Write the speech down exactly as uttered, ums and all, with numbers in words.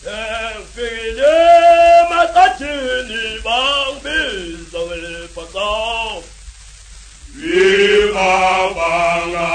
File matachini bang bizong le pasong. Viva Banga